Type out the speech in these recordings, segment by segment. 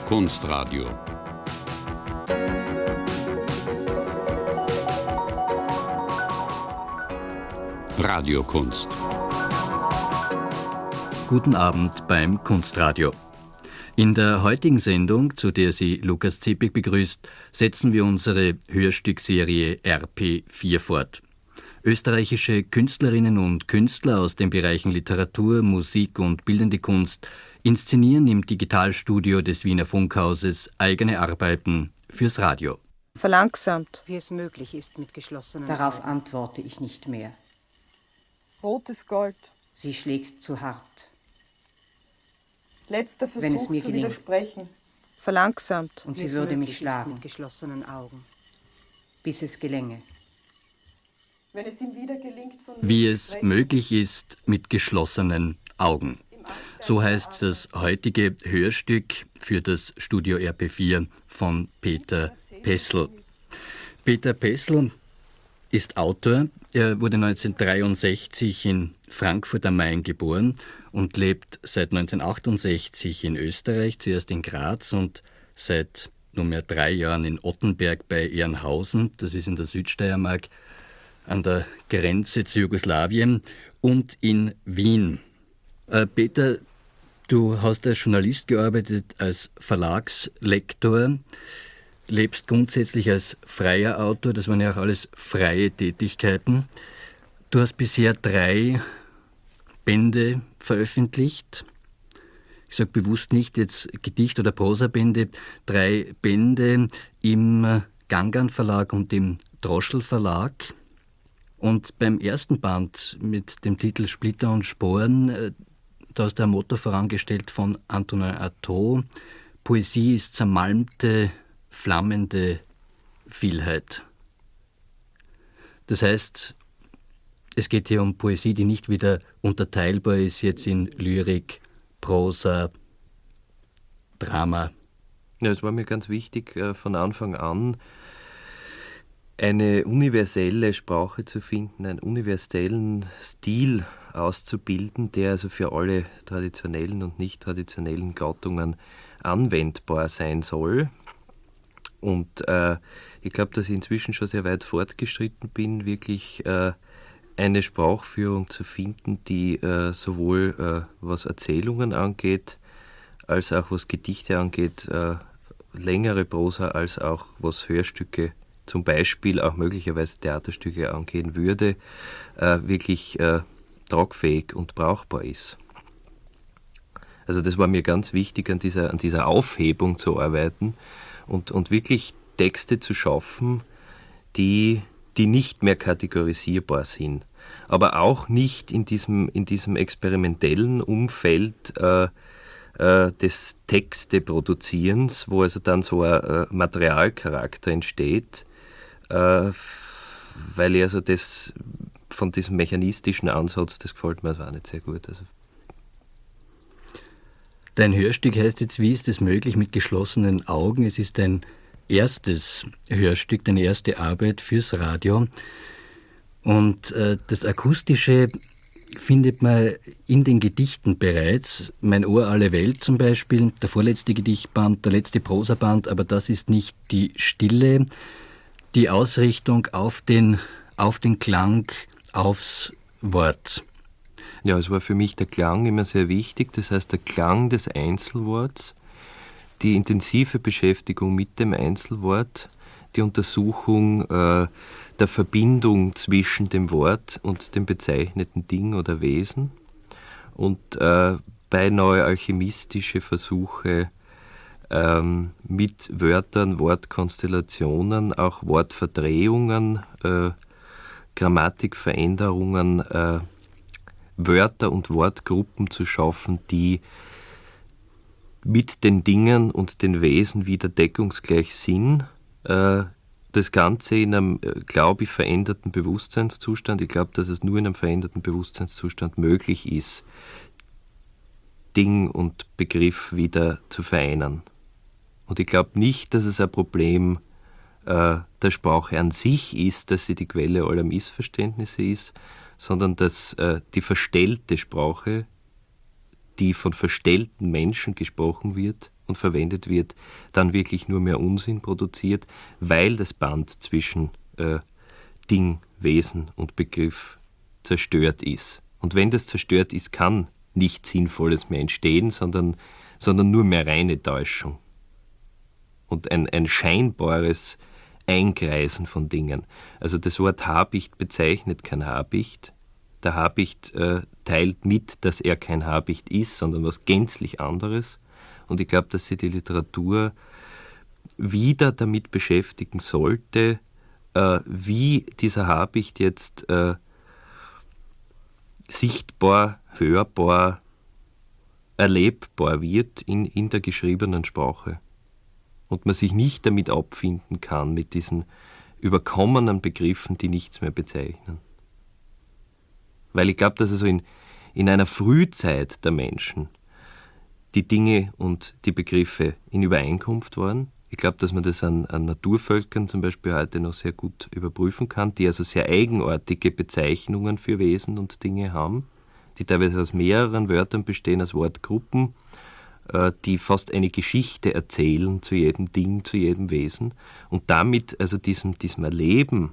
Kunstradio. Radiokunst. Guten Abend beim Kunstradio. In der heutigen Sendung, zu der Sie Lukas Zepik begrüßt, setzen wir unsere Hörstückserie RP4 fort. Österreichische Künstlerinnen und Künstler aus den Bereichen Literatur, Musik und Bildende Kunst inszenieren im Digitalstudio des Wiener Funkhauses eigene Arbeiten fürs Radio. Verlangsamt. Wie es möglich ist mit geschlossenen Darauf Augen. antworte ich nicht mehr. Rotes Gold. Sie schlägt zu hart. Letzter Wenn es Versuch mir zu gelingt. widersprechen. Verlangsamt. Und Wie sie es würde möglich mich ist schlagen, mit geschlossenen Augen. bis es gelänge. Wenn es ihm wieder gelingt, von Wie mir zu es sprechen. möglich ist mit geschlossenen Augen. So heißt das heutige Hörstück für das Studio RP4 von Peter Pessl. Peter Pessl ist Autor. Er wurde 1963 in Frankfurt am Main geboren und lebt seit 1968 in Österreich, zuerst in Graz und seit nunmehr 3 Jahren in Ottenberg bei Ehrenhausen, das ist in der Südsteiermark, an der Grenze zu Jugoslawien, und in Wien. Peter, du hast als Journalist gearbeitet, als Verlagslektor, lebst grundsätzlich als freier Autor, das waren ja auch alles freie Tätigkeiten. Du hast bisher 3 Bände veröffentlicht. Ich sage bewusst nicht jetzt Gedicht- oder Prosabände, 3 Bände im Gangan Verlag und im Droschl Verlag. Und beim ersten Band mit dem Titel Splitter und Sporen, da hast du ein Motto vorangestellt von Antonin Artaud: Poesie ist zermalmte, flammende Vielheit. Das heißt, es geht hier um Poesie, die nicht wieder unterteilbar ist jetzt in Lyrik, Prosa, Drama. Ja, es war mir ganz wichtig, von Anfang an eine universelle Sprache zu finden, einen universellen Stil auszubilden, der also für alle traditionellen und nicht traditionellen Gattungen anwendbar sein soll. Und ich glaube, dass ich inzwischen schon sehr weit fortgeschritten bin, wirklich eine Sprachführung zu finden, die sowohl was Erzählungen angeht, als auch was Gedichte angeht, längere Prosa, als auch was Hörstücke, zum Beispiel auch möglicherweise Theaterstücke angehen würde, wirklich tragfähig und brauchbar ist. Also das war mir ganz wichtig, an dieser Aufhebung zu arbeiten und wirklich Texte zu schaffen, die nicht mehr kategorisierbar sind, aber auch nicht in diesem experimentellen Umfeld des Texteproduzierens, wo also dann so ein Materialcharakter entsteht, weil ich also das von diesem mechanistischen Ansatz, das gefällt mir also auch nicht sehr gut. Also Dein Hörstück heißt jetzt, wie ist es möglich mit geschlossenen Augen? Es ist dein erstes Hörstück, deine erste Arbeit fürs Radio. Und das Akustische findet man in den Gedichten bereits. Mein Ohr alle Welt zum Beispiel, der vorletzte Gedichtband, der letzte Prosaband, aber das ist nicht die Stille, die Ausrichtung auf den Klang, aufs Wort. ja, es war für mich der Klang immer sehr wichtig, das heißt der Klang des Einzelworts, die intensive Beschäftigung mit dem Einzelwort, die Untersuchung der Verbindung zwischen dem Wort und dem bezeichneten Ding oder Wesen und beinahe alchemistische Versuche mit Wörtern, Wortkonstellationen, auch Wortverdrehungen, Grammatikveränderungen, Wörter und Wortgruppen zu schaffen, die mit den Dingen und den Wesen wieder deckungsgleich sind. Das Ganze in einem, glaube ich, veränderten Bewusstseinszustand. Ich glaube, dass es nur in einem veränderten Bewusstseinszustand möglich ist, Ding und Begriff wieder zu vereinen. Und ich glaube nicht, dass es ein Problem der Sprache an sich ist, dass sie die Quelle aller Missverständnisse ist, sondern dass die verstellte Sprache die von verstellten Menschen gesprochen wird und verwendet wird, dann wirklich nur mehr Unsinn produziert, weil das Band zwischen Ding, Wesen und Begriff zerstört ist. Und wenn das zerstört ist, kann nichts Sinnvolles mehr entstehen, sondern nur mehr reine Täuschung. Und ein scheinbares Einkreisen von Dingen. Also das Wort Habicht bezeichnet kein Habicht. Der Habicht teilt mit, dass er kein Habicht ist, sondern was gänzlich anderes. Und ich glaube, dass sich die Literatur wieder damit beschäftigen sollte, wie dieser Habicht jetzt sichtbar, hörbar, erlebbar wird in der geschriebenen Sprache. Und man sich nicht damit abfinden kann, mit diesen überkommenen Begriffen, die nichts mehr bezeichnen. Weil ich glaube, dass also in einer Frühzeit der Menschen die Dinge und die Begriffe in Übereinkunft waren. Ich glaube, dass man das an Naturvölkern zum Beispiel heute noch sehr gut überprüfen kann, die also sehr eigenartige Bezeichnungen für Wesen und Dinge haben, die teilweise aus mehreren Wörtern bestehen, aus Wortgruppen, die fast eine Geschichte erzählen zu jedem Ding, zu jedem Wesen und damit also diesem Erleben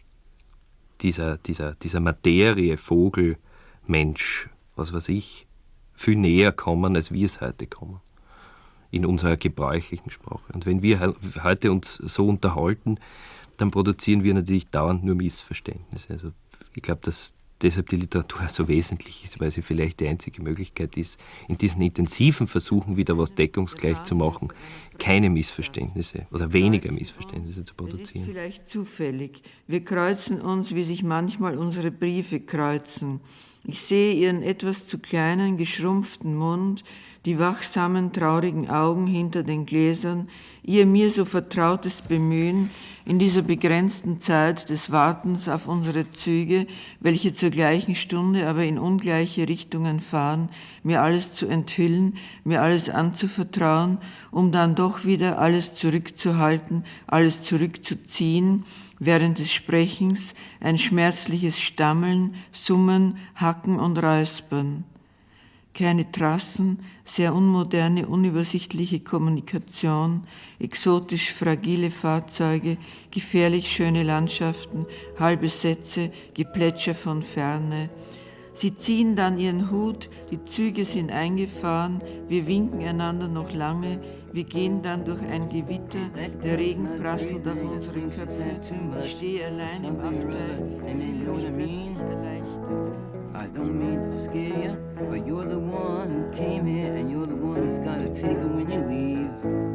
dieser Materie, Vogel, Mensch, was weiß ich, viel näher kommen, als wir es heute kommen, in unserer gebräuchlichen Sprache. Und wenn wir heute uns so unterhalten, dann produzieren wir natürlich dauernd nur Missverständnisse. Also ich glaube, dass deshalb die Literatur so wesentlich ist, weil sie vielleicht die einzige Möglichkeit ist, in diesen intensiven Versuchen wieder was deckungsgleich zu machen, keine Missverständnisse oder weniger Missverständnisse zu produzieren. Es ist vielleicht zufällig. Wir kreuzen uns, wie sich manchmal unsere Briefe kreuzen. Ich sehe ihren etwas zu kleinen, geschrumpften Mund, die wachsamen, traurigen Augen hinter den Gläsern, ihr mir so vertrautes Bemühen, in dieser begrenzten Zeit des Wartens auf unsere Züge, welche zur gleichen Stunde, aber in ungleiche Richtungen fahren, mir alles zu enthüllen, mir alles anzuvertrauen, um dann doch wieder alles zurückzuhalten, alles zurückzuziehen, während des Sprechens ein schmerzliches Stammeln, Summen, Hacken und Räuspern. Keine Trassen, sehr unmoderne, unübersichtliche Kommunikation, exotisch fragile Fahrzeuge, gefährlich schöne Landschaften, halbe Sätze, Geplätscher von Ferne. Sie ziehen dann ihren Hut, die Züge sind eingefahren, wir winken einander noch lange, wir gehen dann durch ein Gewitter, der Regen prasselt auf unsere Köpfe, ich stehe allein im Abteil, fühle mich plötzlich erleichtert. I don't mean to scare you, but you're the one who came here and you're the one who's gotta take it when you leave.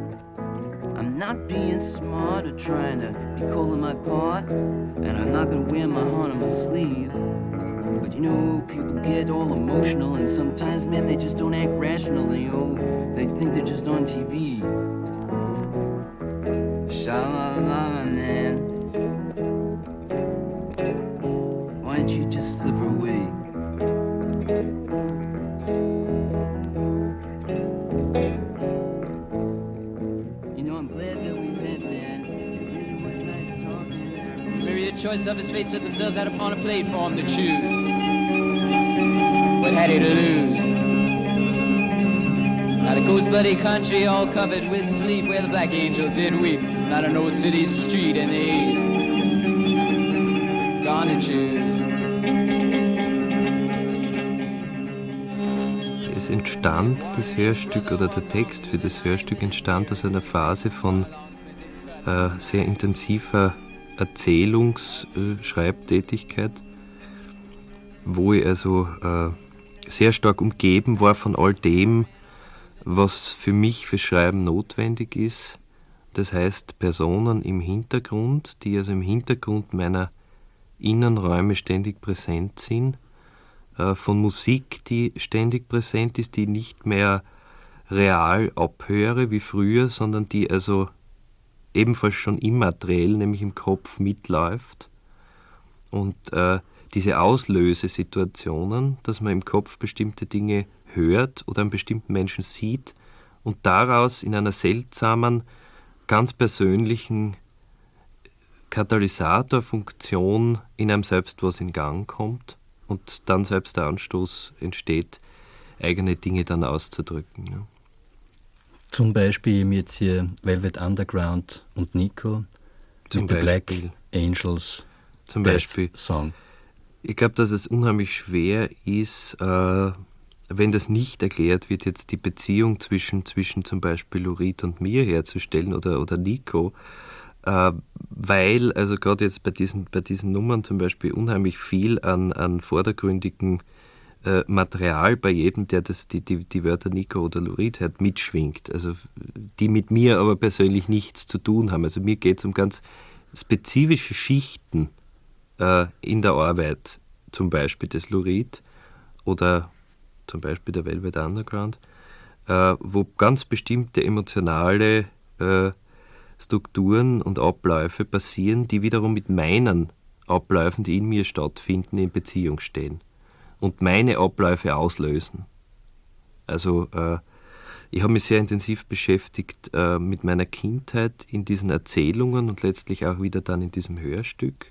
I'm not being smart or trying to be cool in my part, and I'm not gonna wear my heart on my sleeve. But you know, people get all emotional and sometimes, man, they just don't act rational, they think they're just on TV. Sha-la-la, man. Why don't you just slip her away? You know, I'm glad that we met, man. It really was nice talking. Maybe the choice of his fate set themselves out upon a plate for him to choose. What had he to lose? Now the coast bloody country all covered with sleep, where the black angel did weep. Not an old city street in the east. Gone to choose. Es entstand, das Hörstück oder der Text für das Hörstück entstand aus einer Phase von sehr intensiver Erzählungsschreibtätigkeit, wo ich also sehr stark umgeben war von all dem, was für mich fürs Schreiben notwendig ist. Das heißt Personen im Hintergrund, die also im Hintergrund meiner Innenräume ständig präsent sind, von Musik, die ständig präsent ist, die nicht mehr real abhöre wie früher, sondern die also ebenfalls schon immateriell, nämlich im Kopf mitläuft. Und diese Auslösesituationen, dass man im Kopf bestimmte Dinge hört oder einen bestimmten Menschen sieht und daraus in einer seltsamen, ganz persönlichen Katalysatorfunktion in einem selbst was in Gang kommt und dann selbst der Anstoß entsteht, eigene Dinge dann auszudrücken. Ja. Zum Beispiel jetzt hier Velvet Underground und Nico mit The Black Angels zum Beispiel Song. Ich glaube, dass es unheimlich schwer ist, wenn das nicht erklärt wird, jetzt die Beziehung zwischen zum Beispiel Lurid und mir herzustellen oder Nico, weil also gerade jetzt bei diesen Nummern zum Beispiel unheimlich viel an vordergründigem Material bei jedem, der die Wörter Nico oder Lurid hört, mitschwingt. Also die mit mir aber persönlich nichts zu tun haben. Also mir geht es um ganz spezifische Schichten in der Arbeit, zum Beispiel des Lurid oder zum Beispiel der Velvet Underground, wo ganz bestimmte emotionale Strukturen und Abläufe passieren, die wiederum mit meinen Abläufen, die in mir stattfinden, in Beziehung stehen und meine Abläufe auslösen. Also ich habe mich sehr intensiv beschäftigt mit meiner Kindheit in diesen Erzählungen und letztlich auch wieder dann in diesem Hörstück.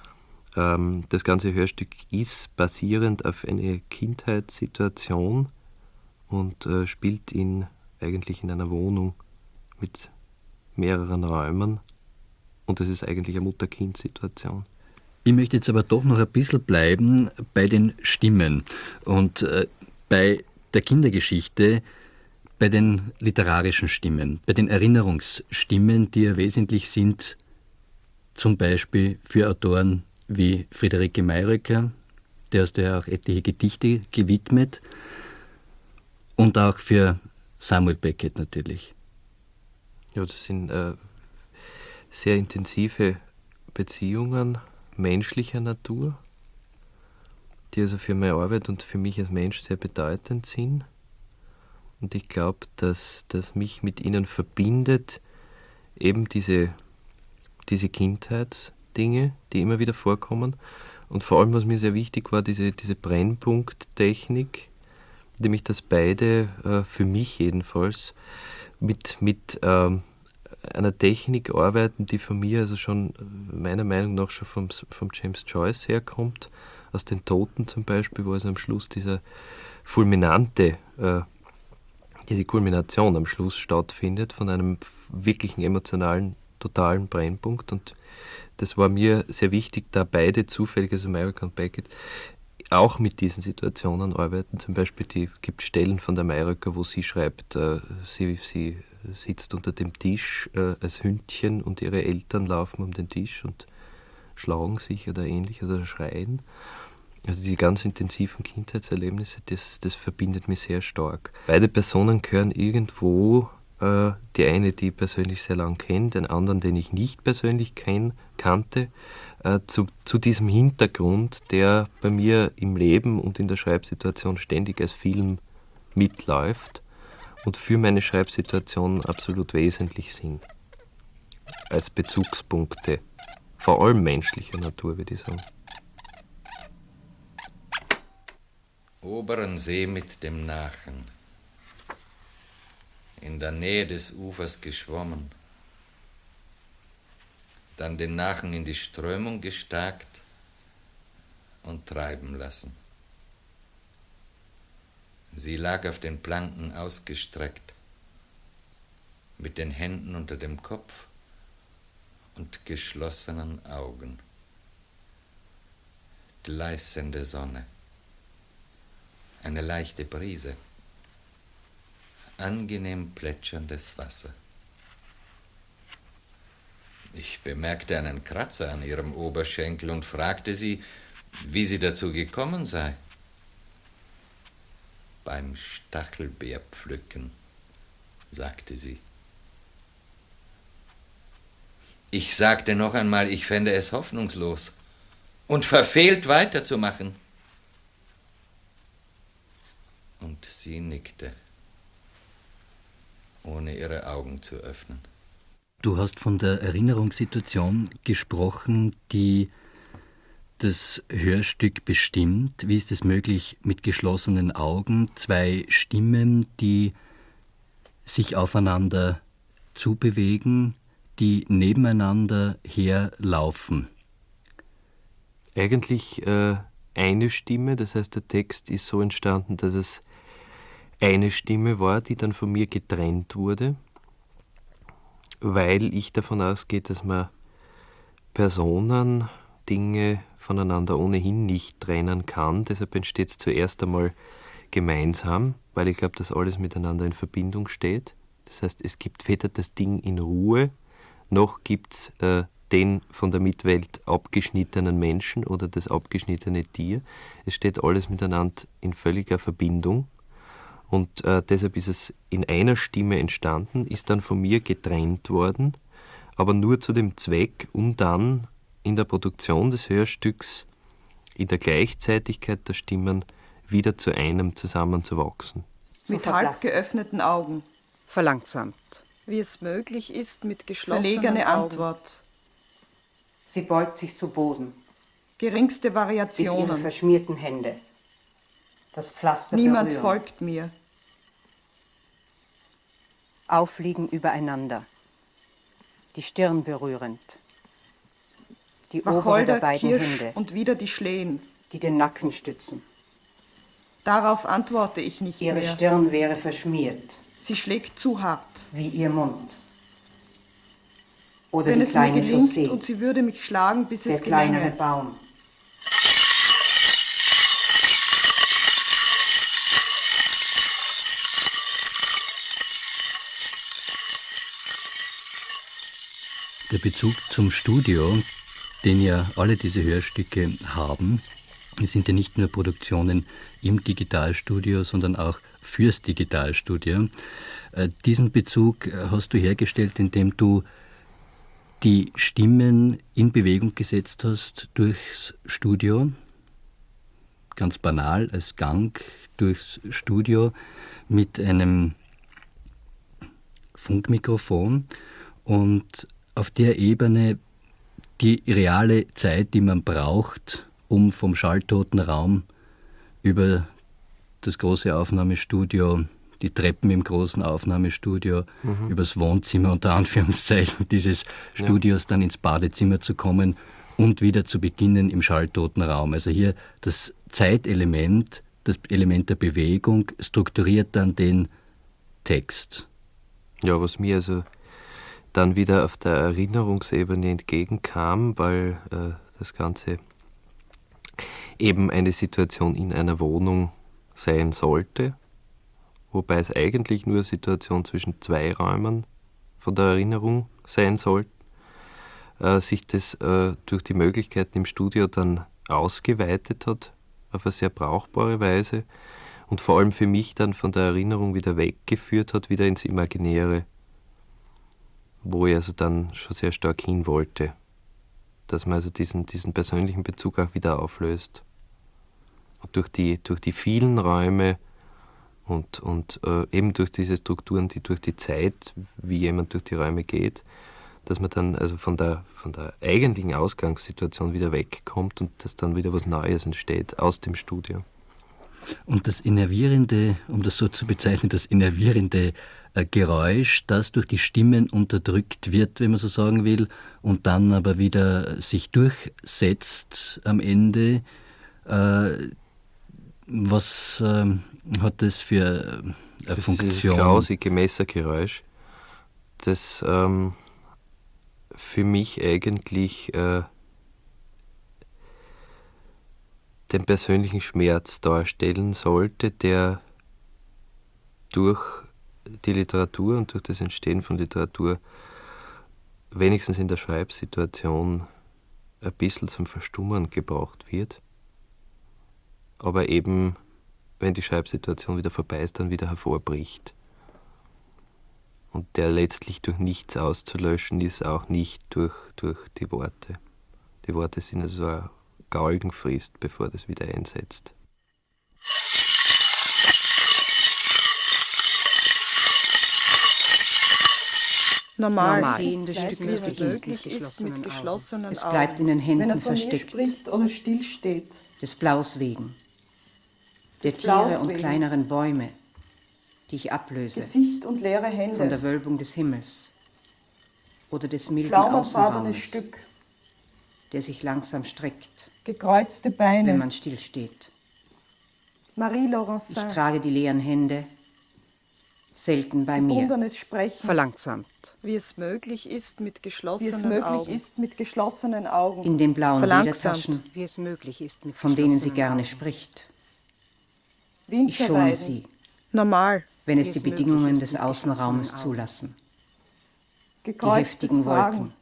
Das ganze Hörstück ist basierend auf eine Kindheitssituation und spielt eigentlich in einer Wohnung mit mehreren Räumen und das ist eigentlich eine Mutter-Kind-Situation. Ich möchte jetzt aber doch noch ein bisschen bleiben bei den Stimmen und bei der Kindergeschichte, bei den literarischen Stimmen, bei den Erinnerungsstimmen, die ja wesentlich sind, zum Beispiel für Autoren wie Friederike Mayröcker, der hast du ja auch etliche Gedichte gewidmet, und auch für Samuel Beckett natürlich. Ja, das sind sehr intensive Beziehungen menschlicher Natur, die also für meine Arbeit und für mich als Mensch sehr bedeutend sind. Und ich glaube, dass mich mit ihnen verbindet eben diese Kindheitsdinge, die immer wieder vorkommen. Und vor allem, was mir sehr wichtig war, diese Brennpunkttechnik, nämlich dass beide für mich jedenfalls mit einer Technik arbeiten, die von mir also schon meiner Meinung nach schon vom James Joyce herkommt, aus den Toten zum Beispiel, wo also am Schluss diese Kulmination am Schluss stattfindet von einem wirklichen emotionalen, totalen Brennpunkt. Und das war mir sehr wichtig, da beide zufällig, also Mayröcker und Beckett, auch mit diesen Situationen arbeiten. Zum Beispiel gibt Stellen von der Mayröcker, wo sie schreibt, sie sitzt unter dem Tisch als Hündchen und ihre Eltern laufen um den Tisch und schlagen sich oder ähnlich oder schreien. Also die ganz intensiven Kindheitserlebnisse, das verbindet mich sehr stark. Beide Personen gehören irgendwo, die eine, die ich persönlich sehr lang kenne, den anderen, den ich nicht persönlich kannte, zu diesem Hintergrund, der bei mir im Leben und in der Schreibsituation ständig als Film mitläuft und für meine Schreibsituation absolut wesentlich sind. Als Bezugspunkte, vor allem menschlicher Natur, würde ich sagen. Oberen See mit dem Nachen, in der Nähe des Ufers geschwommen, dann den Nachen in die Strömung gestärkt und treiben lassen. Sie lag auf den Planken ausgestreckt, mit den Händen unter dem Kopf und geschlossenen Augen. Gleißende Sonne, eine leichte Brise, angenehm plätscherndes Wasser. Ich bemerkte einen Kratzer an ihrem Oberschenkel und fragte sie, wie sie dazu gekommen sei. Beim Stachelbeerpflücken, sagte sie. Ich sagte noch einmal, ich fände es hoffnungslos und verfehlt weiterzumachen. Und sie nickte, ohne ihre Augen zu öffnen. Du hast von der Erinnerungssituation gesprochen, die das Hörstück bestimmt. Wie ist es möglich, mit geschlossenen Augen zwei Stimmen, die sich aufeinander zubewegen, die nebeneinander herlaufen? Eigentlich eine Stimme, das heißt, der Text ist so entstanden, dass es eine Stimme war, die dann von mir getrennt wurde, weil ich davon ausgehe, dass man Personen, Dinge voneinander ohnehin nicht trennen kann. Deshalb entsteht es zuerst einmal gemeinsam, weil ich glaube, dass alles miteinander in Verbindung steht. Das heißt, es gibt weder das Ding in Ruhe, noch gibt es den von der Mitwelt abgeschnittenen Menschen oder das abgeschnittene Tier. Es steht alles miteinander in völliger Verbindung. Und deshalb ist es in einer Stimme entstanden, ist dann von mir getrennt worden, aber nur zu dem Zweck, um dann in der Produktion des Hörstücks, in der Gleichzeitigkeit der Stimmen, wieder zu einem zusammenzuwachsen. Mit halb geöffneten Augen. Verlangsamt. Wie es möglich ist, mit geschlossenen Verlegene Augen. Antwort. Sie beugt sich zu Boden, Geringste bis ihre Variationen. verschmierten Hände das Pflaster Niemand berühren. folgt mir. Aufliegen übereinander, die Stirn berührend, die obere der Wacholder, beiden Kirsch Hände, und wieder die Schlehen. die den Nacken stützen. Darauf antworte ich nicht Ihre mehr. Stirn wäre verschmiert, Sie schlägt zu hart. wie ihr Mund. Oder Wenn die es mir kleine gelingt Chaussee, und sie würde mich schlagen, bis der es kleinere gelänge. Baum. Der Bezug zum Studio, den ja alle diese Hörstücke haben, es sind ja nicht nur Produktionen im Digitalstudio, sondern auch fürs Digitalstudio. Diesen Bezug hast du hergestellt, indem du die Stimmen in Bewegung gesetzt hast durchs Studio, ganz banal als Gang durchs Studio mit einem Funkmikrofon und auf der Ebene die reale Zeit, die man braucht, um vom schalltoten Raum über das große Aufnahmestudio, die Treppen im großen Aufnahmestudio, übers Wohnzimmer unter Anführungszeichen dieses Studios dann ins Badezimmer zu kommen und wieder zu beginnen im schalltoten Raum. Also hier das Zeitelement, das Element der Bewegung strukturiert dann den Text. Ja, was mir also dann wieder auf der Erinnerungsebene entgegenkam, weil das Ganze eben eine Situation in einer Wohnung sein sollte, wobei es eigentlich nur eine Situation zwischen zwei Räumen von der Erinnerung sein soll, sich das durch die Möglichkeiten im Studio dann ausgeweitet hat auf eine sehr brauchbare Weise und vor allem für mich dann von der Erinnerung wieder weggeführt hat, wieder ins Imaginäre, wo ich also dann schon sehr stark hin wollte, dass man also diesen persönlichen Bezug auch wieder auflöst. Und durch die vielen Räume und eben durch diese Strukturen, die durch die Zeit, wie jemand durch die Räume geht, dass man dann also von der eigentlichen Ausgangssituation wieder wegkommt und dass dann wieder was Neues entsteht aus dem Studio. Und das innervierende, um das so zu bezeichnen, das innervierende Geräusch, das durch die Stimmen unterdrückt wird, wenn man so sagen will, und dann aber wieder sich durchsetzt am Ende. Was hat das für eine Funktion? Das grausige Messergeräusch, das für mich eigentlich den persönlichen Schmerz darstellen sollte, der durch die Literatur und durch das Entstehen von Literatur wenigstens in der Schreibsituation ein bisschen zum Verstummen gebracht wird, aber eben, wenn die Schreibsituation wieder vorbei ist, dann wieder hervorbricht. Und der letztlich durch nichts auszulöschen ist, auch nicht durch die Worte. Die Worte sind also eine Galgenfrist, bevor das wieder einsetzt. Normal. Sehende Wie Stimmen es beginnt möglich ist, mit geschlossenen Augen. Es bleibt in den Wenn er Händen von mir versteckt, spricht oder stillsteht. des Blaus wegen, der Des Tiere Blaus und wegen. kleineren Bäume, die ich ablöse Gesicht und leere von Hände. der Wölbung des Himmels oder des milden Pflaumenfarbenes Außenraumes, Stück. der sich langsam streckt, Gekreuzte wenn Beine. man stillsteht. Marie Ich Laurencin. trage die leeren Hände Selten bei mir. gebundenes Sprechen, Verlangsamt. wie es möglich ist mit geschlossenen Augen, In den blauen Verlangsamt. Ledertaschen, Wie es möglich ist mit von denen sie geschlossenen gerne Augen. spricht. Ich schone Winterweiden, sie, normal, wenn es Wie die es möglich Bedingungen ist des mit Außenraumes geschlossenen Augen. zulassen. Die gekreuztes heftigen Fragen. Wolken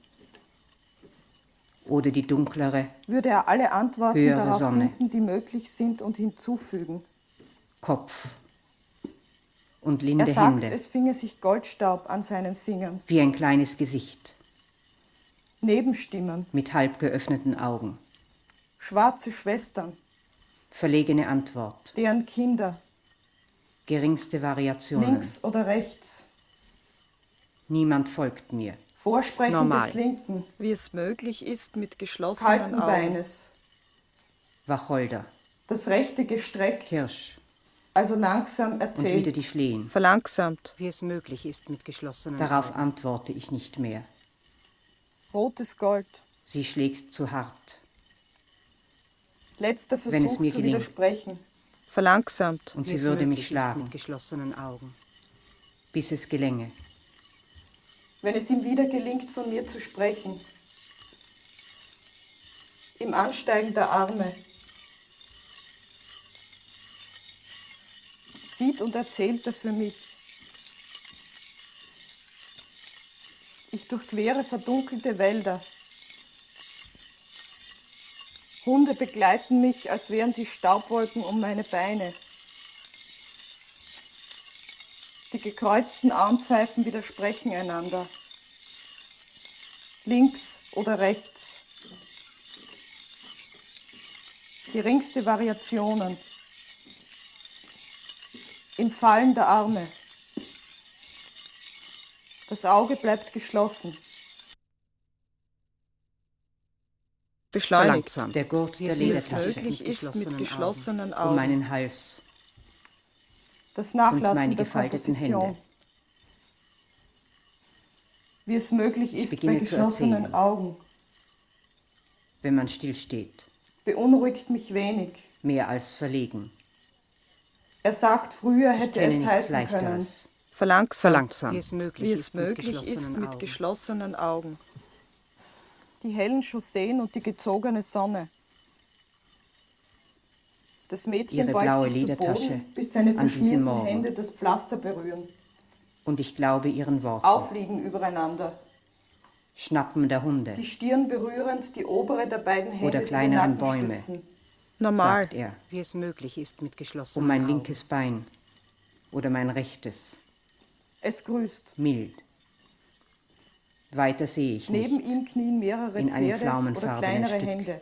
oder die dunklere Würde er alle Antworten Höhere darauf Sonne. finden, die möglich sind und hinzufügen. Kopf und Er linde sagt, Hände, es finge sich Goldstaub an seinen Fingern. wie ein kleines Gesicht Nebenstimmen, mit halb geöffneten Augen. schwarze Schwestern, Verlegene Antwort, deren Kinder, geringste Variationen. links oder rechts, Niemand folgt mir. Vorsprechen Normal. des Linken, wie es möglich ist mit geschlossenen Kalten Augen. Beines, Wacholder, Das rechte gestreckt, Kirsch also langsam und erzählt. wieder die Schlehen. Verlangsamt. wie es möglich ist mit geschlossenen Darauf Augen. antworte ich nicht mehr. Rotes Gold. Sie schlägt zu hart. Letzter Wenn es Versuch mir zu gelingt. widersprechen. Verlangsamt. Und Wie sie es würde möglich mich ist schlagen, mit geschlossenen Augen. bis es gelänge. Wenn es ihm wieder gelingt, von mir zu sprechen. Im Ansteigen der Arme. Sieht und erzählt er für mich. Ich durchquere verdunkelte Wälder. Hunde begleiten mich, als wären sie Staubwolken um meine Beine. Die gekreuzten Armpfeifen widersprechen einander. Links oder rechts. Geringste Variationen. Im Fallen der Arme. Das Auge bleibt geschlossen. Beschleunigt. Verlangsamt. Der Gurt der Wie es Ledertasche möglich ist mit geschlossenen um Augen. meinen Hals Das und meine Nachlassen der gefalteten Komposition. Hände. Wie es möglich ist beginne bei zu geschlossenen erzählen. Augen. Wenn man stillsteht, Beunruhigt mich wenig. mehr als verlegen. Er sagt, früher Ich hätte kenne es nichts heißen Leichteres. können. Verlangsamt. Verlangsamt. Wie es möglich ist mit geschlossenen Augen. Die hellen Chausseen und die gezogene Sonne. Das Mädchen Ihre beugt blaue sich zu Ledertasche Boden, bis seine an diesem verschmierten Morgen. Hände das Pflaster berühren. Und ich glaube ihren Worten. Aufliegen übereinander. Schnappen der Hunde Die Stirn berührend, die obere der beiden Hände, oder die den kleineren Nacken Bäume, stützen. Normal. sagt er, Wie es möglich ist mit geschlossenen um mein Augen. linkes Bein oder mein rechtes, Es grüßt. mild. Weiter sehe ich Neben nicht. ihm knien mehrere In einem Pferde oder pflaumenfarbenen kleinere Stück. Hände.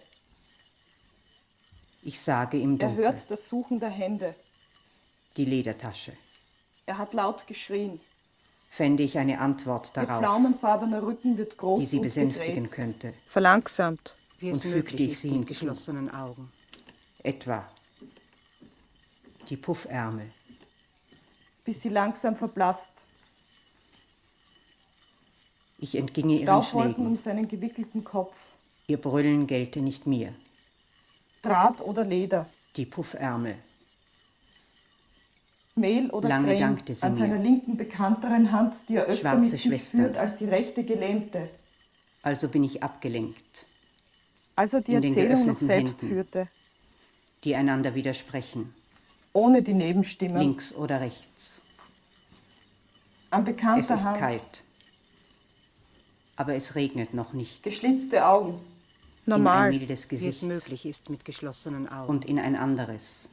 Ich sage im Er Dunkel, hört das Suchen der Hände. die Ledertasche. Er hat laut geschrien. Fände ich eine Antwort Ihr darauf, pflaumenfarbener Rücken wird groß die sie und besänftigen gedreht. könnte. Verlangsamt. Wie es und fügte möglich ich ist sie mit hinzu. geschlossenen Augen. Etwa die Puffärmel, Bis sie langsam verblasst. ich entginge ihren Staubwolken um Schlägen. seinen gewickelten Kopf. Ihr Brüllen gelte nicht mir. Draht oder Leder. Die Puffärmel, Mehl oder Lange Creme dankte sie an mir. seiner linken bekannteren Hand, die er öfter Schwarze mit sich Schwestern. führt als die rechte Gelähmte. also bin ich abgelenkt, Als er die In den Erzählung noch geöffneten selbst Händen. führte. die einander widersprechen, Ohne die Nebenstimmen. links oder rechts. An Es bekannter ist Hand. kalt, aber es regnet noch nicht. Geschlitzte Augen. In ein Normal. mildes Wie es Gesicht möglich ist mit geschlossenen Augen. und in ein anderes,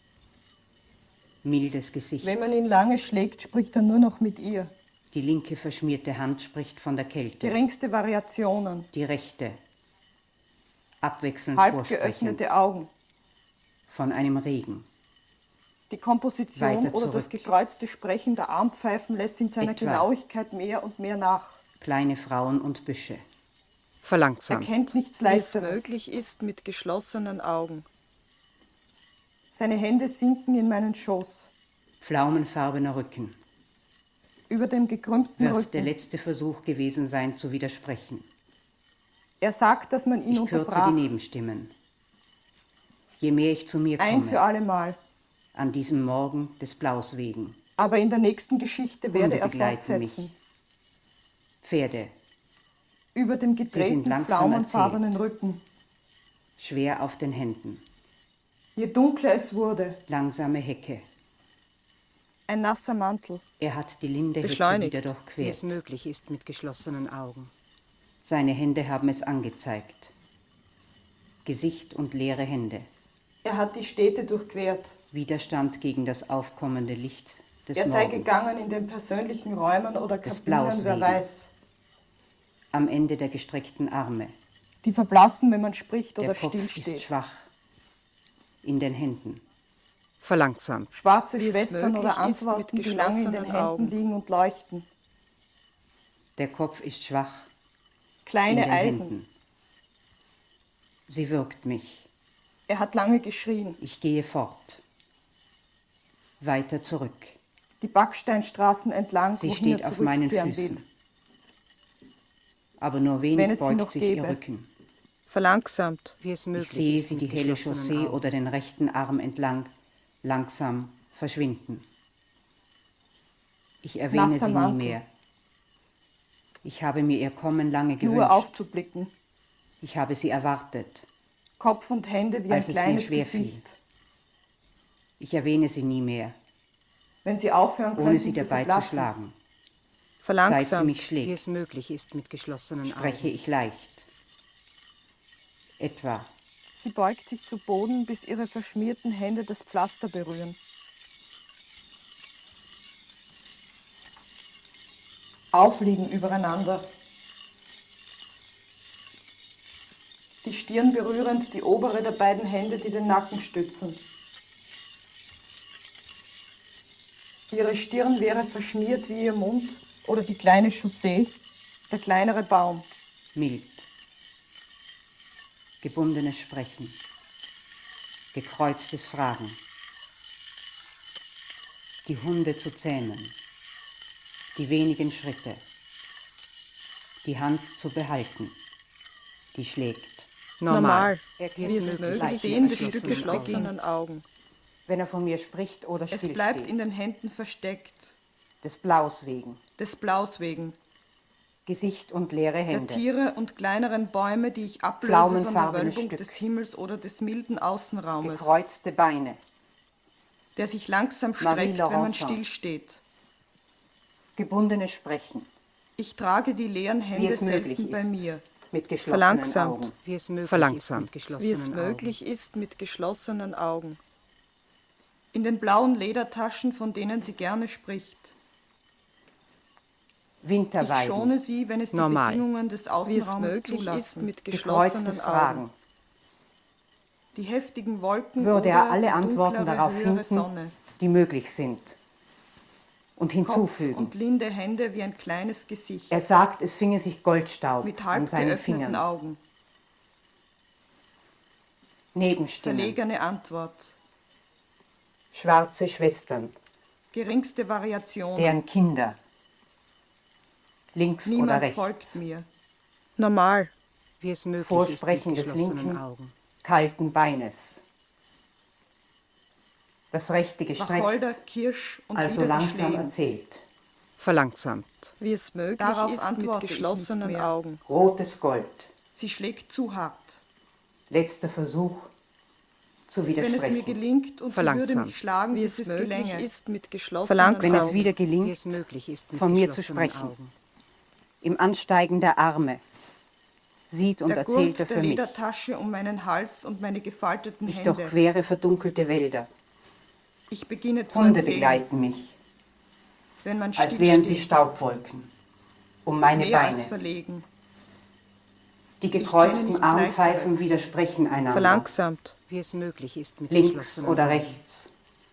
mildes Gesicht. Wenn man ihn lange schlägt, spricht er nur noch mit ihr. Die linke verschmierte Hand spricht von der Kälte, Geringste Variationen. die rechte abwechselnd Halb vorsprechend geöffnete Augen. von einem Regen. Die Komposition Weiter oder das zurück. gekreuzte Sprechen der Armpfeifen lässt in seiner Etwa. Genauigkeit mehr und mehr nach. Kleine Frauen und Büsche, Er Verlangsamt. kennt nichts Wie es Leichteres. möglich ist mit geschlossenen Augen. Seine Hände sinken in meinen Schoß. pflaumenfarbener Rücken. Über dem gekrümmten Wird der Rücken. letzte Versuch gewesen sein, zu widersprechen. Er sagt, dass man ihn Ich kürze unterbrach. die Nebenstimmen. Je mehr ich zu mir Ein komme, für alle Mal. an diesem Morgen des Blaus wegen, Aber in der nächsten Geschichte werde Hunde er begleiten fortsetzen. mich. Pferde, Über dem Sie sind gedrehten, langsam pflaumenfarbenen Rücken. schwer auf den Händen. Je dunkler es wurde, Langsame Hecke. ein nasser Mantel. Er hat die linde Hecke Beschleunigt. wieder Wie durchquert. es möglich ist mit geschlossenen Augen. Seine Hände haben es angezeigt. Gesicht und leere Hände. Er hat die Städte durchquert. Widerstand gegen das aufkommende Licht des Er sei Morgens. gegangen in den persönlichen Räumen oder Des Kabinen, Blaus wer wegen. weiß. Am Ende der gestreckten Arme. Die verblassen, wenn man spricht Der oder Kopf ist stillsteht. schwach. In den Händen. Verlangsamt. Schwarze Wie es Schwestern möglich oder ist, mit Antworten, die lange in den geschlossenen Händen Augen. liegen und leuchten. Der Kopf ist schwach. In Kleine den Eisen. Händen. Sie wirkt mich. Er hat lange geschrien. Ich gehe fort. Weiter zurück. Die Backsteinstraßen entlang, Sie wohin steht er auf meinen zurückkehren Füßen. will. Aber nur Wenn wenig es sie beugt noch sich ihr gäbe. Rücken. Verlangsamt. Wie es Ich möglich sehe ist sie die mit helle geschlossenen Chaussee Augen. oder den rechten Arm entlang langsam verschwinden. Ich erwähne Nasser sie nie Mantel. mehr. Ich habe mir ihr Kommen lange gewünscht. Nur aufzublicken. Ich habe sie erwartet, Kopf und Hände wie als ein es mir kleines schwer fiel. Gesicht. Ich erwähne sie nie mehr, Wenn sie aufhören ohne könnten sie zu dabei zu verblassen. schlagen. Seit sie Verlangsamt. mich Wie schlägt, es möglich ist mit geschlossenen spreche Augen. ich leicht. Etwa, Sie beugt sich zu Boden, bis ihre verschmierten Hände das Pflaster berühren. Aufliegen übereinander. Die Stirn berührend, die obere der beiden Hände, die den Nacken stützen. Ihre Stirn wäre verschmiert wie ihr Mund oder die kleine Chaussee, der kleinere Baum. mild. Gebundenes Sprechen. Gekreuztes Fragen. Die Hunde zu zähmen. Die wenigen Schritte. Die Hand zu behalten. Die schlägt. Normal. Wie es möglich Sehen ist des mit Stück geschlossenen Augen. Wenn er von mir spricht oder Es still bleibt steht. in den Händen versteckt, Des Blaus wegen. des Blaus wegen, Gesicht und leere der Hände. Tiere und kleineren Bäume, die ich ablöse von der Pflaumenfarbenes Wölbung Stück. des Himmels oder des milden Außenraumes, Gekreuzte Beine. der sich langsam Marie streckt, wenn man Laurencin. stillsteht. Gebundenes Sprechen. Ich trage die leeren Wie Hände es möglich selten bei ist. mir. Mit geschlossenen Verlangsamt. Augen. Wie es möglich Verlangsamt. ist mit Wie es geschlossenen möglich Augen. ist mit geschlossenen Augen. In den blauen Ledertaschen, von denen sie gerne spricht. Ich Winterweiden. schone sie, wenn es die Normal. Bedingungen des Wie es Außenraumes möglich ist zulassen. mit Gekreuztes geschlossenen Fragen. Augen. Die heftigen Wolken Würde oder er alle die Antworten dunklere, darauf höhere finden, Sonne. die möglich sind. Und Kopf hinzufügen. und linde Hände wie ein kleines Gesicht. Er sagt, es finge sich Goldstaub Mit an halb seinen geöffneten Fingern. Augen. Nebenstimmen. Verlegene Antwort. Schwarze Schwestern. Geringste Variation. Deren Kinder. Links oder Niemand rechts. folgt mir. Normal. Wie es möglich Vorsprechen ist des mit geschlossenen linken, Augen. kalten Beines. Das rechte gestreckt, Wacholder, Kirsch und also wieder langsam geschlagen. erzählt. Verlangsamt. Wie es möglich Darauf ist mit antworte ich geschlossenen nicht mehr. Augen. Rotes Gold. Sie schlägt zu hart. Letzter Versuch zu Wenn es mir widersprechen. gelingt und sie würde Verlangsamt. mich schlagen, Wie bis es es möglich gelänge. ist mit geschlossenen Verlangsamt. Wenn es Augen. wieder Wie gelingt, es möglich ist mit von mir zu geschlossenen sprechen. Augen. im Ansteigen der Arme, sieht und Der erzählt Gurt er der für mich. Ledertasche um meinen Hals und meine gefalteten Ich Hände. durchquere verdunkelte Wälder. Ich beginne zu Hunde erzählen, begleiten mich, wenn man als wären sie stillsteht. Staubwolken, um meine Mehr als Beine. verlegen. Die kenne gekreuzten nichts Armpfeifen Leichteres. widersprechen einander. Verlangsamt. Wie es möglich ist mit Links geschlossenen oder Augen. rechts.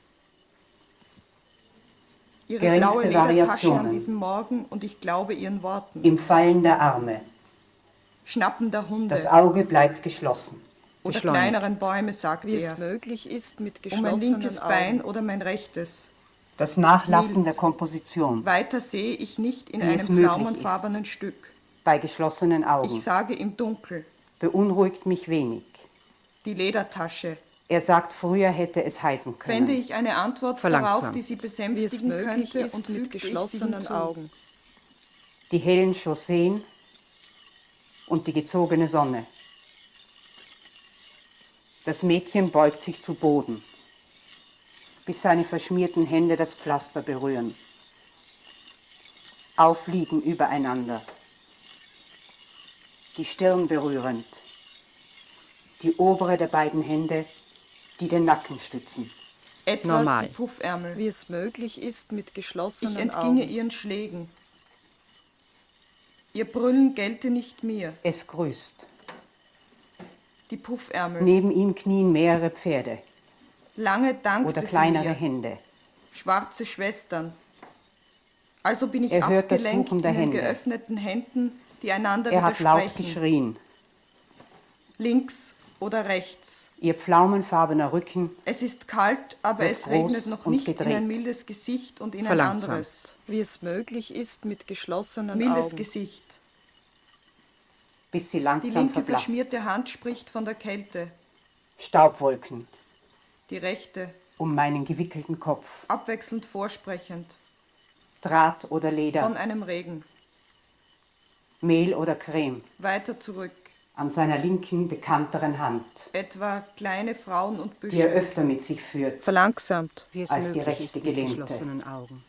Ihre Geringste blaue Ledertasche an Variationen. diesem Morgen und ich glaube ihren Worten. Im Fallen der Arme. Schnappen der Hunde Das Auge bleibt geschlossen. oder beschleunigt. kleineren Bäume, sagt Wie er. es möglich ist mit Um geschlossenen mein linkes Augen. Bein oder mein rechtes. Das Nachlassen Mild. der Komposition Weiter sehe ich nicht in Wie es einem möglich pflaumenfarbenen Stück. bei geschlossenen Augen Ich sage im Dunkel, beunruhigt mich wenig. die Ledertasche. Er sagt, früher hätte es heißen können. Fände ich eine Antwort darauf, die sie besänftigen wie es möglich könnte, ist, und mit fügte ich sie geschlossenen hinzu. Augen. Die hellen Chausseen und die gezogene Sonne. Das Mädchen beugt sich zu Boden, bis seine verschmierten Hände das Pflaster berühren. Aufliegen übereinander. Die Stirn berührend. Die obere der beiden Hände, die den Nacken stützen. Etwa Normal. die Puffärmel. Wie es möglich ist, mit geschlossenen Ich entginge Augen. ihren Schlägen. Ihr Brüllen gelte nicht mir. Es grüßt. Die Puffärmel. Neben ihm knien mehrere Pferde Lange dankte oder sie kleinere mir. Hände. Schwarze Schwestern. Also bin ich Er hört das abgelenkt Suchen in der den Hände. geöffneten Händen, die einander Er hat laut widersprechen. geschrien. Links oder rechts. Ihr pflaumenfarbener Rücken Es ist kalt, aber wird es regnet groß noch und nicht in gedreht. ein mildes Gesicht und in ein Verlangsamt. anderes. Wie es möglich ist, mit geschlossenen Mildes Augen. Gesicht. bis sie Die langsam linke verblasst. verschmierte Hand spricht von der Kälte. Staubwolken Die rechte, um meinen gewickelten Kopf. abwechselnd vorsprechend. Draht oder Leder, Von einem Regen. Mehl oder Creme. Weiter zurück. An seiner linken, bekannteren Hand, Etwa kleine Frauen und die er Büsche. öfter mit sich führt, Verlangsamt. Wie es als die möglich rechte ist mit Gelähmte. geschlossenen Augen.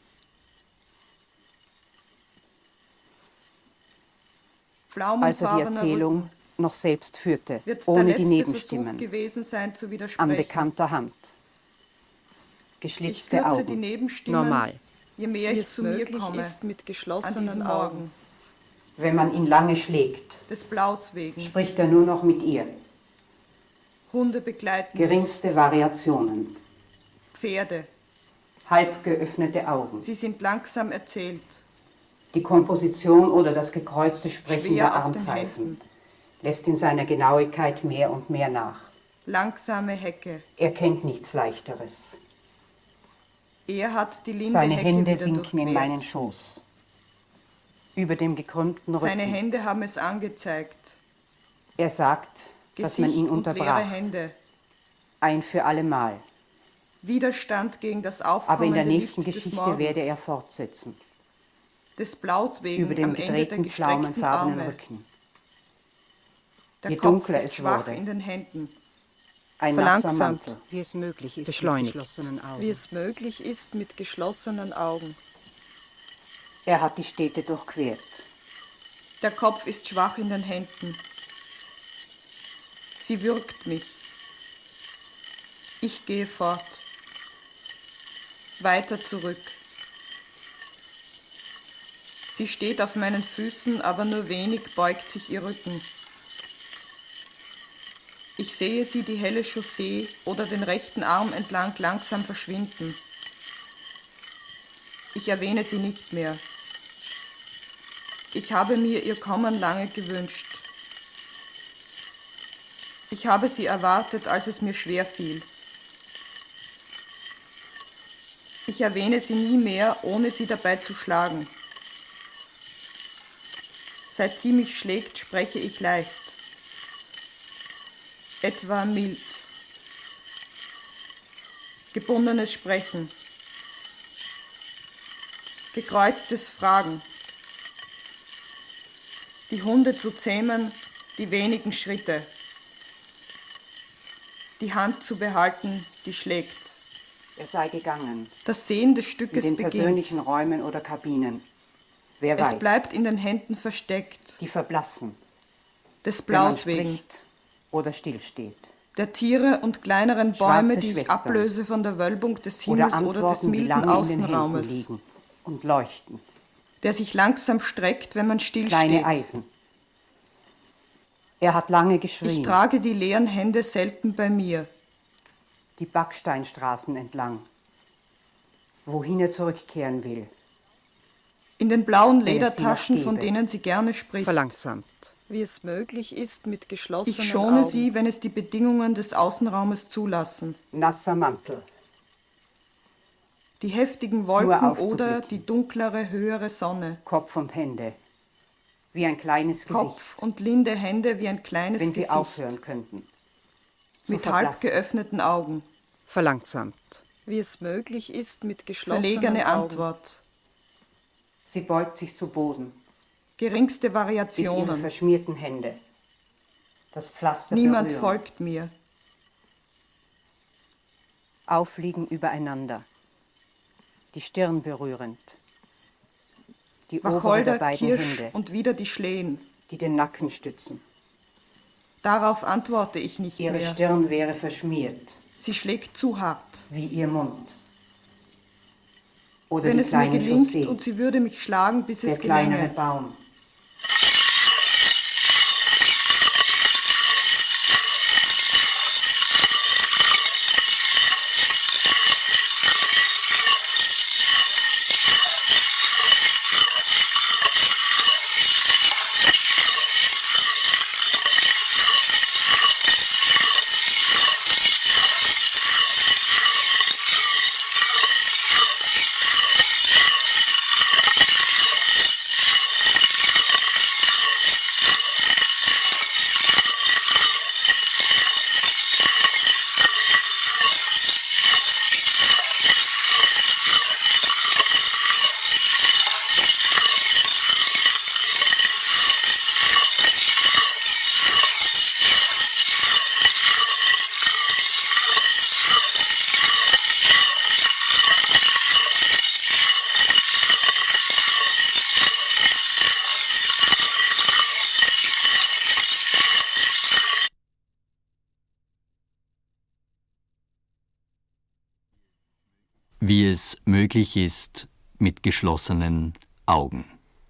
als er die Pflaumenfarbener Erzählung Rücken. noch selbst führte, Wird ohne der die letzte Nebenstimmen, Versuch gewesen sein, zu an widersprechen. bekannter Hand. Ich Geschlitzte kürze die Augen, Nebenstimmen, Normal. je mehr Wie ich es zu mir möglich komme. ist, mit An geschlossenen diesem Augen. Morgen. wenn man ihn lange schlägt, Des Blaus wegen. spricht er nur noch mit ihr. Hunde begleiten. Geringste Variationen, Pferde. halb geöffnete Augen. Sie sind langsam erzählt. Die Komposition oder das gekreuzte Sprechen Schwer der auf den Armpfeifen Händen. lässt in seiner Genauigkeit mehr und mehr nach. Langsame Hecke. Er kennt nichts Leichteres. Er hat die linde Seine Hecke Hände wieder sinken in durchquert. meinen Schoß. Über dem gekrümmten Rücken. Seine Hände haben es angezeigt. Er sagt, dass man ihn Gesicht und leere unterbrach. Hände. Ein für allemal. Widerstand gegen das Aber in aufkommende der nächsten Licht des Geschichte Morgens. werde er fortsetzen. Des Blaus wegen Über dem am Ende der gedrehten gestreckten pflaumenfarbenen Arme. Rücken. Der Je Kopf dunkler ist es schwach wurde. in den Händen. Ein nasser Verlangsamt. Mantel. Wie es möglich ist Beschleunigt. mit geschlossenen Augen. Wie es möglich ist, mit geschlossenen Augen. Er hat die Städte durchquert. Der Kopf ist schwach in den Händen. Sie würgt mich. Ich gehe fort. Weiter zurück. Sie steht auf meinen Füßen, aber nur wenig beugt sich ihr Rücken. Ich sehe sie die helle Chaussee oder den rechten Arm entlang langsam verschwinden. Ich erwähne sie nicht mehr. Ich habe mir ihr Kommen lange gewünscht. Ich habe sie erwartet, als es mir schwer fiel. Ich erwähne sie nie mehr, ohne sie dabei zu schlagen. Seit sie mich schlägt, spreche ich leicht. Etwa mild. Gebundenes Sprechen. Gekreuztes Fragen. Die Hunde zu zähmen, die wenigen Schritte. Die Hand zu behalten, die schlägt. Er sei gegangen. Das Sehen des In Stückes den beginnt. persönlichen Räumen oder Kabinen. Wer Es weiß, bleibt in den Händen versteckt. die verblassen, Des wenn man Blaus wegen. spricht oder stillsteht. Der Tiere und kleineren Bäume, Schwarze die ich Schwestern. ablöse von der Wölbung des Oder Himmels oder des Antworten, die milden lange in den Händen Außenraumes, liegen und leuchten. der sich langsam streckt, wenn man Kleine stillsteht. Eisen. Er hat lange Ich geschrien, trage die leeren Hände selten bei mir. die Backsteinstraßen entlang, wohin er zurückkehren will. In den blauen Wenn es sie noch Ledertaschen, von gäbe. denen sie gerne spricht. Verlangsamt. Wie es möglich ist, mit geschlossenen Ich schone Augen. sie, wenn es die Bedingungen des Außenraumes zulassen. Nasser Mantel, Die heftigen Nur Wolken aufzublicken. oder die dunklere, höhere Sonne. Kopf und Hände, wie ein kleines Gesicht, Kopf und linde Hände wie ein kleines wenn sie Gesicht. aufhören könnten. mit halb geöffneten Augen. Verlangsamt. Wie es möglich ist, mit geschlossenen Verlegene Augen. Antwort. Sie beugt sich zu Boden. Geringste Bis ihre Variationen. verschmierten Hände das Pflaster Niemand berühren. folgt mir. Aufliegen übereinander. Die Stirn berührend. Die obere der Wacholder, beiden Kirsch Hände, und wieder die Schlehen. die den Nacken stützen. Darauf antworte ich nicht Ihre mehr. Stirn wäre verschmiert, Sie schlägt zu hart. wie ihr Mund. Oder Wenn die es mir kleine gelingt Chaussee, und sie würde mich schlagen, bis der es kleinere gelänge. Baum. Wie es möglich ist mit geschlossenen Augen.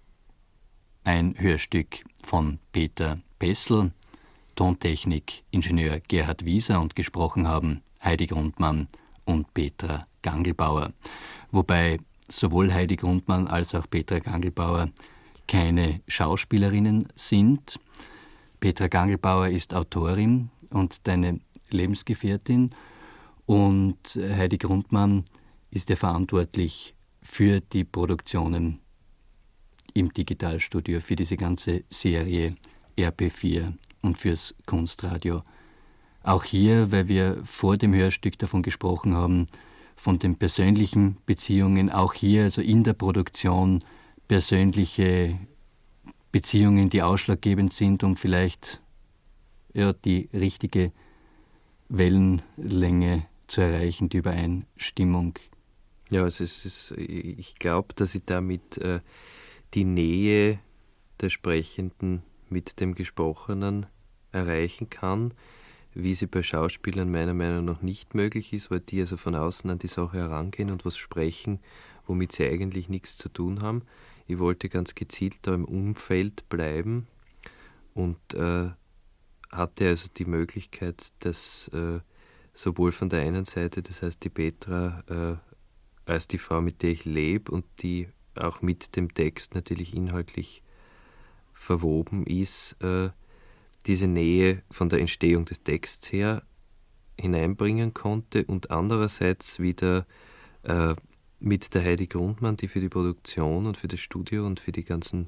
Ein Hörstück von Peter Pessl, Tontechnik Ingenieur Gerhard Wieser und gesprochen haben Heidi Grundmann und Petra Gangelbauer. Wobei sowohl Heidi Grundmann als auch Petra Gangelbauer keine Schauspielerinnen sind. Petra Gangelbauer ist Autorin und deine Lebensgefährtin und Heidi Grundmann ist ja verantwortlich für die Produktionen im Digitalstudio, für diese ganze Serie RP4 und fürs Kunstradio. Auch hier, weil wir vor dem Hörstück davon gesprochen haben, von den persönlichen Beziehungen, auch hier, also in der Produktion, persönliche Beziehungen, die ausschlaggebend sind, um vielleicht die richtige Wellenlänge zu erreichen, die Übereinstimmung. Ja, ich glaube, dass ich damit die Nähe der Sprechenden mit dem Gesprochenen erreichen kann, wie sie bei Schauspielern meiner Meinung nach nicht möglich ist, weil die also von außen an die Sache herangehen und was sprechen, womit sie eigentlich nichts zu tun haben. Ich wollte ganz gezielt da im Umfeld bleiben und hatte also die Möglichkeit, dass sowohl von der einen Seite, das heißt die Petra, als die Frau, mit der ich lebe und die auch mit dem Text natürlich inhaltlich verwoben ist, diese Nähe von der Entstehung des Texts her hineinbringen konnte und andererseits wieder mit der Heidi Grundmann, die für die Produktion und für das Studio und für die ganzen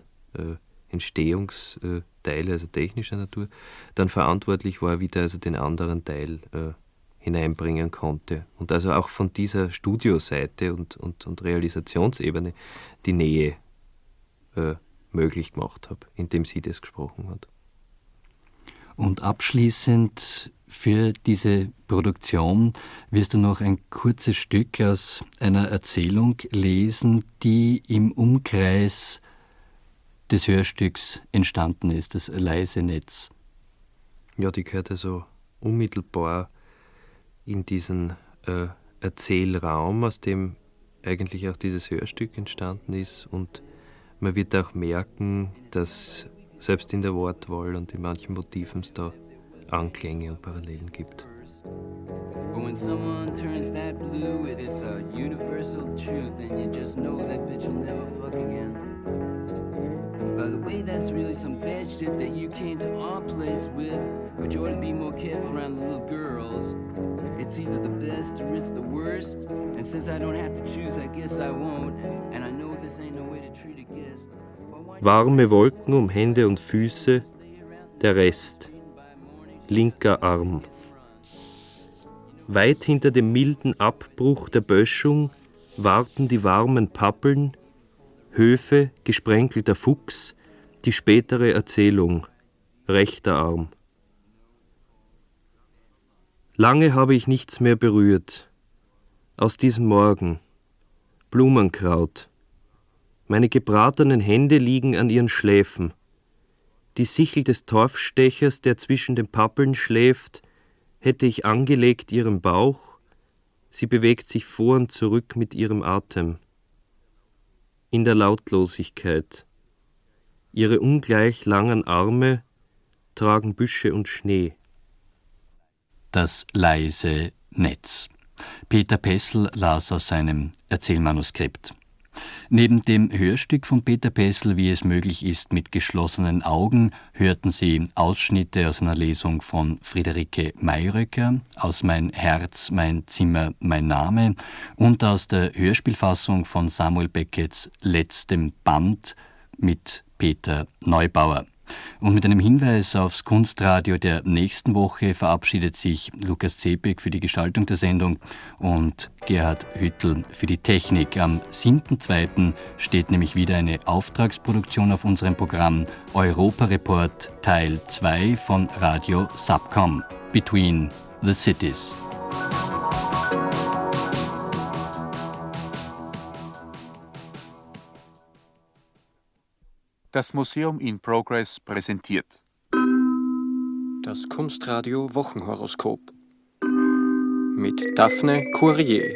Entstehungsteile, also technischer Natur, dann verantwortlich war, wieder also den anderen Teil hineinbringen konnte. Und also auch von dieser Studioseite und Realisationsebene die Nähe möglich gemacht habe, indem sie das gesprochen hat. Und abschließend für diese Produktion wirst du noch ein kurzes Stück aus einer Erzählung lesen, die im Umkreis des Hörstücks entstanden ist, das leise Netz. Ja, die gehört also unmittelbar in diesen Erzählraum, aus dem eigentlich auch dieses Hörstück entstanden ist, und man wird auch merken, dass selbst in der Wortwahl und in manchen Motiven es da Anklänge und Parallelen gibt. But when someone turns that blue, it's a universal truth, and you just know that bitch will never fuck again. By the way, that's really some bad shit that you came to our place with, but you ought to be more careful around the little girls. It's either the best or it's the worst, and since I don't have to choose, I guess I won't, and I know this ain't no way to treat a guest. Warme Wolken um Hände und Füße, der Rest, linker Arm. Weit hinter dem milden Abbruch der Böschung warten die warmen Pappeln, Höfe, gesprenkelter Fuchs, die spätere Erzählung, rechter Arm. Lange habe ich nichts mehr berührt. Aus diesem Morgen. Blumenkraut. Meine gebratenen Hände liegen an ihren Schläfen. Die Sichel des Torfstechers, der zwischen den Pappeln schläft, hätte ich angelegt ihrem Bauch. Sie bewegt sich vor und zurück mit ihrem Atem. In der Lautlosigkeit. Ihre ungleich langen Arme tragen Büsche und Schnee. Das leise Netz. Peter Pessl las aus seinem Erzählmanuskript. Neben dem Hörstück von Peter Pessl, wie es möglich ist, mit geschlossenen Augen, hörten Sie Ausschnitte aus einer Lesung von Friederike Mayröcker, aus Mein Herz, mein Zimmer, mein Name und aus der Hörspielfassung von Samuel Becketts letztem Band mit Peter Neubauer. Und mit einem Hinweis aufs Kunstradio der nächsten Woche verabschiedet sich Lukas Zepek für die Gestaltung der Sendung und Gerhard Hüttl für die Technik. Am 7.2. steht nämlich wieder eine Auftragsproduktion auf unserem Programm Europa-Report Teil 2 von Radio Subcom, Between the Cities. Das Museum in Progress präsentiert das Kunstradio Wochenhoroskop mit Daphne Courier.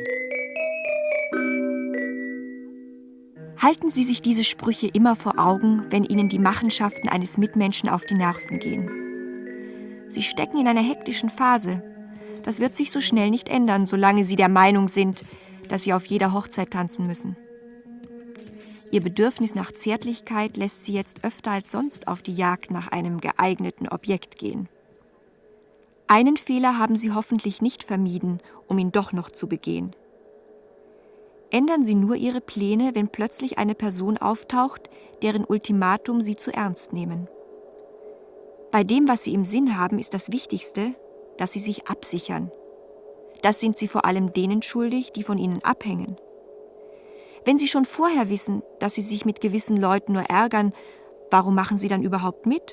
Halten Sie sich diese Sprüche immer vor Augen, wenn Ihnen die Machenschaften eines Mitmenschen auf die Nerven gehen. Sie stecken in einer hektischen Phase. Das wird sich so schnell nicht ändern, solange Sie der Meinung sind, dass Sie auf jeder Hochzeit tanzen müssen. Ihr Bedürfnis nach Zärtlichkeit lässt Sie jetzt öfter als sonst auf die Jagd nach einem geeigneten Objekt gehen. Einen Fehler haben Sie hoffentlich nicht vermieden, um ihn doch noch zu begehen. Ändern Sie nur Ihre Pläne, wenn plötzlich eine Person auftaucht, deren Ultimatum Sie zu ernst nehmen. Bei dem, was Sie im Sinn haben, ist das Wichtigste, dass Sie sich absichern. Das sind Sie vor allem denen schuldig, die von Ihnen abhängen. Wenn Sie schon vorher wissen, dass Sie sich mit gewissen Leuten nur ärgern, warum machen Sie dann überhaupt mit?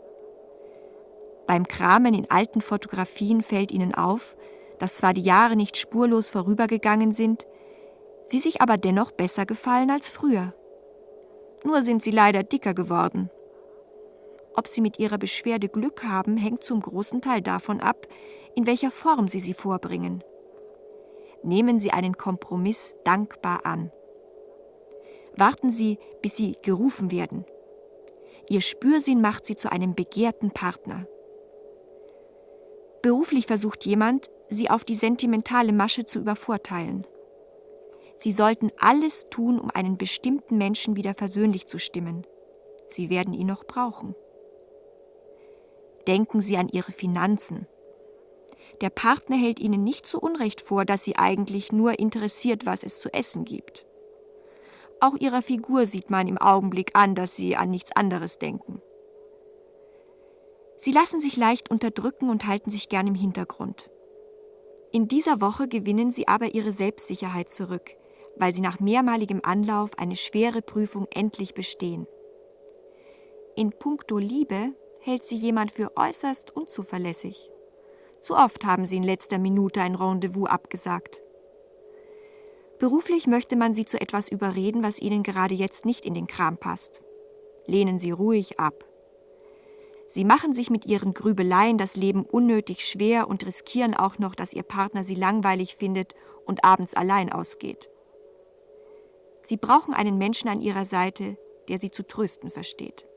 Beim Kramen in alten Fotografien fällt Ihnen auf, dass zwar die Jahre nicht spurlos vorübergegangen sind, sie sich aber dennoch besser gefallen als früher. Nur sind Sie leider dicker geworden. Ob Sie mit Ihrer Beschwerde Glück haben, hängt zum großen Teil davon ab, in welcher Form Sie sie vorbringen. Nehmen Sie einen Kompromiss dankbar an. Warten Sie, bis Sie gerufen werden. Ihr Spürsinn macht Sie zu einem begehrten Partner. Beruflich versucht jemand, Sie auf die sentimentale Masche zu übervorteilen. Sie sollten alles tun, um einen bestimmten Menschen wieder versöhnlich zu stimmen. Sie werden ihn noch brauchen. Denken Sie an Ihre Finanzen. Der Partner hält Ihnen nicht zu Unrecht vor, dass Sie eigentlich nur interessiert, was es zu essen gibt. Auch Ihrer Figur sieht man im Augenblick an, dass Sie an nichts anderes denken. Sie lassen sich leicht unterdrücken und halten sich gern im Hintergrund. In dieser Woche gewinnen Sie aber Ihre Selbstsicherheit zurück, weil Sie nach mehrmaligem Anlauf eine schwere Prüfung endlich bestehen. In puncto Liebe hält Sie jemand für äußerst unzuverlässig. Zu oft haben Sie in letzter Minute ein Rendezvous abgesagt. Beruflich möchte man Sie zu etwas überreden, was Ihnen gerade jetzt nicht in den Kram passt. Lehnen Sie ruhig ab. Sie machen sich mit Ihren Grübeleien das Leben unnötig schwer und riskieren auch noch, dass Ihr Partner Sie langweilig findet und abends allein ausgeht. Sie brauchen einen Menschen an Ihrer Seite, der Sie zu trösten versteht.